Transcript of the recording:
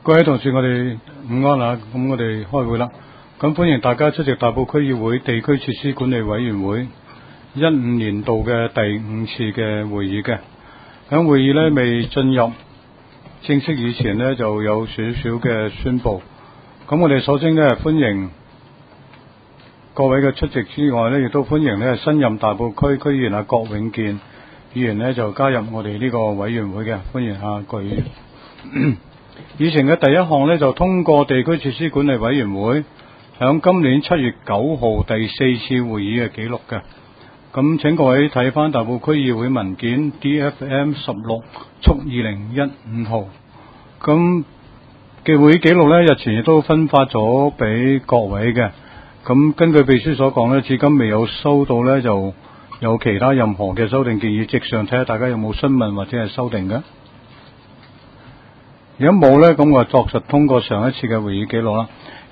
各位同事，我哋午安啦，咁我哋開會啦。咁歡迎大家出席大埔區議會地區設施管理委員會15年度嘅第5次嘅會議嘅。喺會議呢未進入正式以前呢，就有少少嘅宣佈。咁我哋首先呢歡迎各位嘅出席之外呢，亦都歡迎呢新任大埔區區議員郭永健議員呢就加入我哋呢個委員會嘅，歡迎郭議員。議程嘅第一項呢，就通過地區設施管理委員會響今年7月9號第4次會議嘅記錄嘅。咁請各位睇翻大埔區議會文件 DFM 16/2015號。咁嘅會議記錄呢，日前亦都分發咗俾各位嘅。咁根據秘書所講呢，至今未有收到呢就有其他任何嘅修訂建議，直上睇下大家有冇詢問或者係修訂嘅。如果冇呢，咁我作實通過上一次嘅會議記錄啦。